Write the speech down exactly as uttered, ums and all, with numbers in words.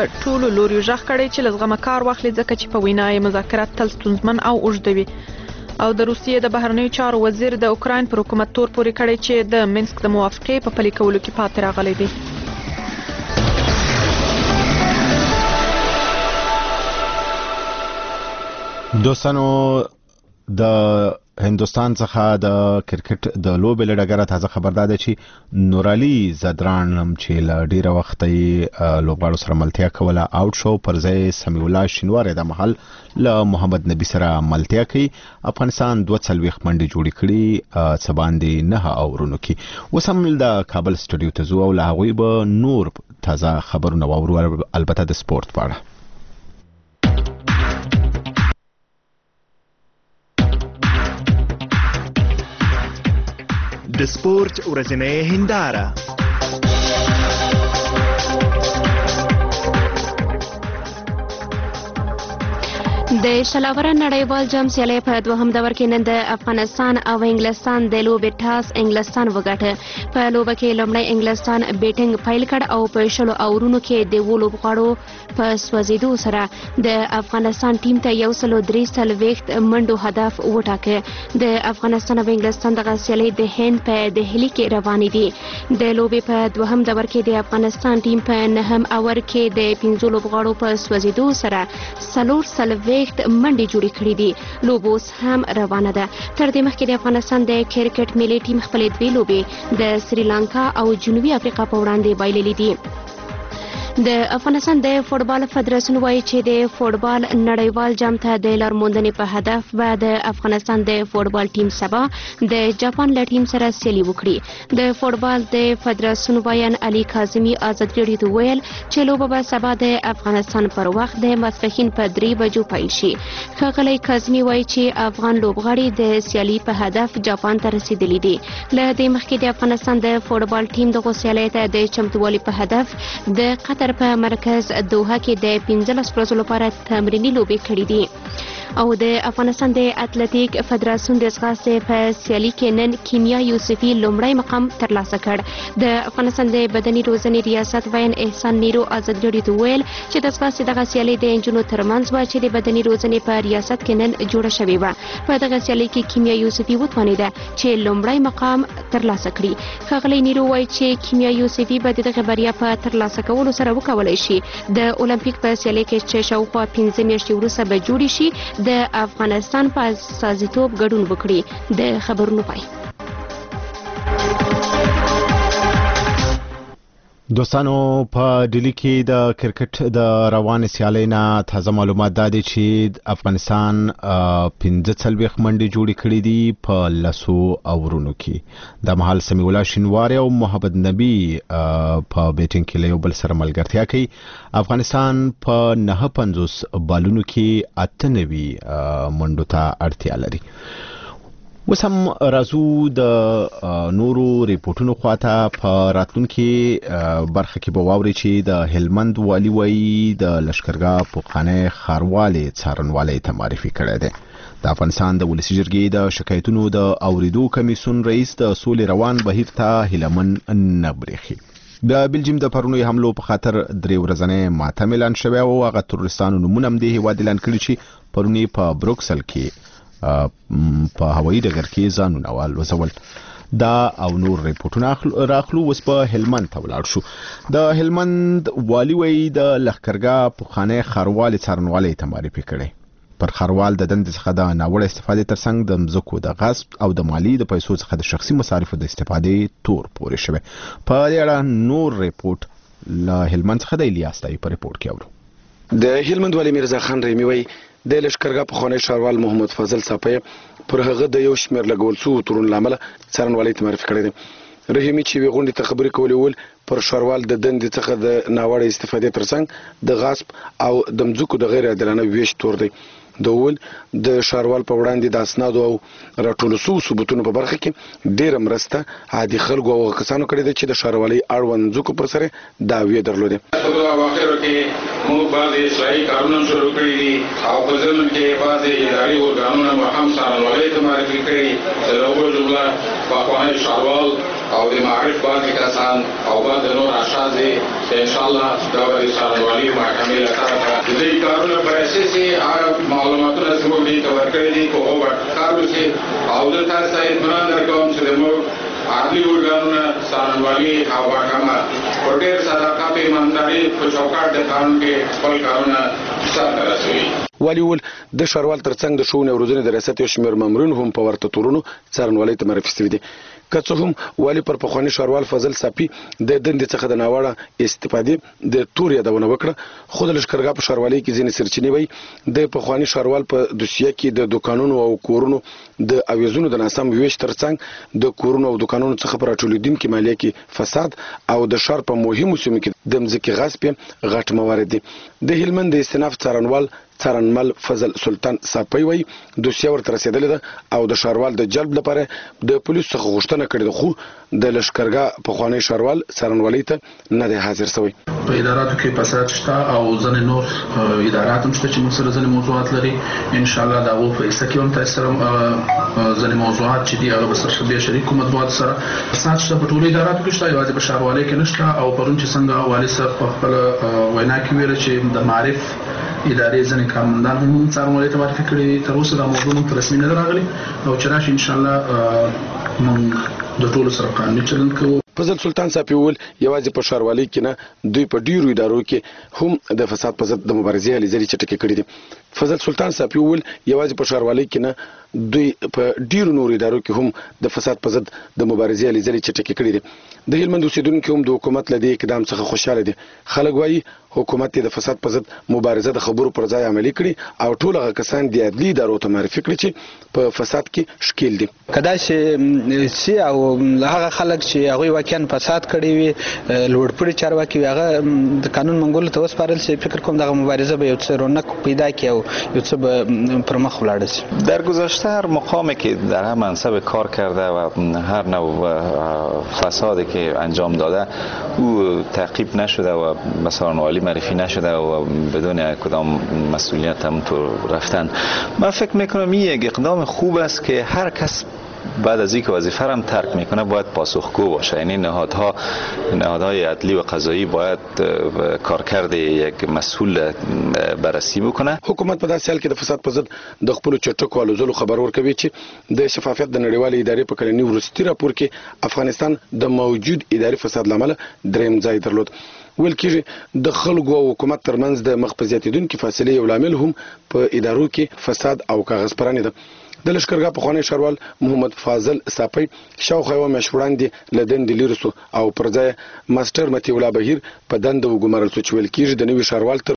ټولو لوریو غږ کړی چې له زغمه کار واخلي ځکه چې په وینا یې مذاکرات تل ستونزمن او اوږده وي. او د روسیې د بهرنیو چارو وزیر د اوکراین پر حکومت تور پورې کړی چې د منسک د موافقې په پلي کولو کې پاتې راغلی دی. دوستانو د هندوستان څخه د کرکټ د لوبې له ډګره تازه خبر ده چې نورالي زدران چې له ډیره وخت یې لوبغاړو سره ملتیا کوله آوټ شو، پر ځای سمیع الله شینواری د محل له محمد نبی سره ملتیا کوي. افغانستان دوه څلوېښت منډې جوړې کړي څه باندې نه اورونو کې. اوس هم د کابل سټوډیو ته ځو او له هغوی به نور تازه خبرونه واورو، البته د سپورت په اړه. د سپورت ورځنۍ هنداره. د شلاوره نړیوال جام سیالۍ په دوهم دور کې نن د افغانستان او انګلستان د لوبې ټاس انګلستان وګټه. په لوبه کې لومړی انګلستان بیټینګ پیل کړ او په شلو اورونو کې د اوو لوبغاړو په سوځېدو سره د افغانستان ټیم ته یو سل درې څلوېښت منډو هدف وټاکه. د افغانستان او انګلستان دغه سیالۍ د هند په دهلي کې روانې دي. د لوبې په دوهم دور کې د افغانستان ټیم په نهم اور کې د پنځو لوبغاړو په سوځېدو سره څلور څلوېښت منډې جوړې کړې دي. لوبه اوس هم روانه ده. تر دې مخکې د افغانستان د کرکټ ملي ټیم خپلې دوې لوبې د سریلانکا او جنوبي افریقا په وړاندې بایللې دي. د افغانستان د فوټبال فدراسیون وایي چې د فوټبال نړیوال جام ته د لارموندنې په هدف به د افغانستان د فوټبال ټیم سبا د جاپان له ټیم سره سیالي وکړي. د فوټبال د فدراسیون وایان علي کاظمي ازادي راډیو ته وویل چې لوبه به سبا د افغانستان پر وخت د ماسپښین په درې بجو پیل شي. ښاغلی کاظمي وایي چې افغان لوبغاړي د سیالي په هدف جاپان ته رسیدلي دي. له دې مخکې د افغانستان د فوټبال ټیم دغه سیالۍ ته د چمتووالي په هدف د قطر په مرکز دوحه کې د پنځلس ورځو لپاره تمریني لوبې کړې دي. او د افغانستان د اتلټیک فدراسیون د ځغاستې په سیالي کې نن کیمیا یوسفي لومړی مقام ترلاسه کړ. د افغانستان د بدني روزنې ریاست وین احسان نیرو ازادي راډیو ته وویل چې د ځغاستې دغه سیالۍ د نجونو ترمنځ وه چې د بدني روزنې په ریاست کې نن جوړه شوې وه. په دغه سیالۍ کې کیمیا یوسفي وتوانېده چې لومړی مقام ترلاسه کړي. ښاغلی نیرو وایي چې کیمیا یوسفي به د دغه بریا په ترلاسه کولو سره وکولی شي د اولمپیک په سیالۍ کې چې شاوخوا پنځه میاشتې وروسته به جوړې شي د افغانستان په استازیتوب ګډون وکړي. د خبرونو پای. دوستانو په ډیلی کې د کرکټ د روانې سیالۍ نه تازه معلومات دا دي چې افغانستان پنځه څلوېښت منډې جوړې کړې دي په لسو اورونو کې. د مهال سمیع الله شینواری او محمد نبی په بیټینګ کې له یو بل سره ملګرتیا کوي. افغانستان په نهه پنځوس بالونو کې اته نوي منډو ته اړتیا لري. اوس هم راځو د نورو ریپورټونو خواته. په راتلونکي برخه کې به واورئ چې د هلمند والي وایي د لشکرګاه پوخانۍ ښاروالۍ څارنوالی ته معرفي کړی دی. د افغانستان د ولسي جرګې د شکایتونو د اوریدو کمیسیون رئیس د سولې روان بهیر ته هیلهمن نه برېښي. د بلجیم د پرونی حملو په خاطر درې ورځنی ماتم اعلان شوی او هغه تروریستانو نومونه هم د هیواد اعلان کړي چې پرونی په بروکسل کې په هوایي ډګر کې ځانونه والوځول. دا او نور ریپورټونه راخلو. اوس په هلمند ته ولاړ شو. د هلمند والي وایي د لښکرګاه پوخانۍ ښاروالۍ څارنوالی ته معرفي کړی. پر ښاروال د دندې څخه د ناوړه استفادې ترڅنګ د مځکو د غصب او د مالی د پیسو څخه د شخصي مصارفو د استفادې تور پورې شوی. په دې اړه نور ریپورټ له هلمند څخه د الیاس تایي په ریپورټ کې اورو. د هلمند والي میرزا خان رحیمي وایي د لښکرګاه پخوانی ښاروال محمد فضل صافی پر هغه د یو شمېر لګول شوو تورونو له امله څارنوالۍ ته معرفي کړی دی. رحیمي چې یوې غونډې ته خبرې کولې وویل پر ښاروال د دندې څخه د ناوړه استفادې ترڅنګ د غصب او د مځکو د غیر عادلانه ویش تور دی. د وویل د ښاروال په وړاندې د اسنادو او راټولو شوو ثبوتونو په برخه کې ډېره مرسته عادي خلکو او کسانو کړې ده چې د ښاروالۍ اړوند مځکو پر سر دعوې درلودې. په اواخرو کې موږ بعضې اصلاحي کارونه شروع کړي دي او په ضمن کې بعضې اداري ارګانونه مو هم څارنوالۍ ته معرفي کړي. د هغو جمله پخوانی ښاروال او د معارف بعضې کسان او بعضې نور اشخاص چې انشاءالله دا به د څارنوالۍ محکمې د دې کارونو پر اساس یې هغه معلوماتونه زموږ دې ته ورکړي دي په هغه کار وشي او زه تاسو ته اطمینان درکوم چې زموږ عادي ارګانونه څارنوالي او محکمه په ډېر صداقت ایمانداري په چوکاټ د قانون کې خپل کارونه سرته رسوي. والي وویل د ښاروال ترڅنګ د ښوونې او روزنې د ریاست یو شمېر مامورین هم په ورته تورونو څارنوالۍ ته معرفي شوي دي. که څه هم والي پر پخواني ښاروال فضل صافي د دندې څخه د ناوړه استفادې د تور یادونه وکړه، خو د لښکرګاه په ښاروالۍ کې ځینې سرچینې وایي د پخواني ښاروال په دوسیه کې د دوکانونو او کورونو د اویزونو د ناسم ویش ترڅنګ د کورونو او دوکانونو څخه په راټولېدونکې مالیه کې فساد او د ښار په مهمو سیمو کې د مځکې غصب غټ موارد دي. د هلمند د استناف څارنوال څارنمل فضل سلطان صافي وایي دوسیه ورته رسېدلې ده او د ښاروال د جلب لپاره د پولیسو څخه غوښتنه کړې ده، خو د لښکرګاه پخوانی ښاروال څارنوالۍ ته نه دی حاضر شوی. په اداراتو کې فساد شته او ځینې نور ادارات هم شته چې موږ سره ځینې موضوعات لري. ان شاء الله د هغو په حصه کې هم تاسو سره ځینې موضوعات چې دي هغه به سره بیا شریکو مطبوعاتو سره. فساد شته په ټولو اداراتو کې شته، یوازې په ښاروالۍ کې نشته. او پرون چې څنګه والي صاحب په خپله وینا کې ویل چې د معرف ادارې ځینې کارمندان هم څارنوالۍ ته معرفي کړي. تر اوسه دا موضوع موږ ته رسمي نه ده راغلې او چې راشي ان شاء الله موږ د ټولو سره قانوني چلند کوو. فضل سلطان صافي وویل یوازې په ښاروالۍ کې نه دوی په ډیرو ادارو کې هم د فساد په ضد د مبارزې هلې ځلې چټکې کړي دي. فضل سلطان صافي وویل یوازې په ښاروالۍ کې نه دوی په ډیرو نورو ادارو کې هم د فساد په ضد د مبارزې هلې ځلې چټکې کړي دي. د هلمند اوسیدونکي هم د حکومت له دې اقدام څخه خوشحاله دي. خلک وایي حکومت یې د فساد په ضد مبارزه د خبرو پر ځای عملي کړي او ټول هغه کسان د عدلي ادارو ته معرفي کړي چې په فساد کې ښکیل دي. که داسې سي او هغه خلک چې هغوی واقعا فساد کړی وي، لوړپوړي چارواکي وي، هغه د قانون منګولو ته وسپارل شي، فکر کوم دغه مبارزه به یو څه رونق پیدا کړي او یو څه به پر مخ ولاړ شي. در گذشته هر مقامی که در هر منصب کار کرده و هر نوع فسادی که انجام داده او تعقیب نشده و به څارنوالۍ معرفی نشده و بدون کدام مسئولیت هم تو رفتن. من فکر میکنم این یک اقدام خوب است که هر کس بعد از اینکه وظیفه را هم ترک میکنه باید پاسخگو باشه. یعنی نهادها نهادهای عدلی و قضایی باید کارکرد یک مسئول بررسی بکنه. حکومت په داسې حال کې د فساد په ضد د خپلو چټکو هلو ځلو خبر ورکوي چې د شفافیت د نړیوالې ادارې په کلني وروستي راپور کې افغانستان د موجود اداري فساد له امله دریم ځای درلود. ویل کېږي د خلکو او حکومت ترمنځ د مخ په زیاتېدونکې فاصلې یو لامل هم په ادارو کې فساد او کاغذپراني ده. د لښکرګاه پخوانی ښاروال محمد فاضل صافي شاوخوا یوه میاشت وړاندې له دندې لیرې سو او پر ځای ماسټر مطیع الله بهیر په دنده وګمارل سو چې ویل کېږي د نوي ښاروال تر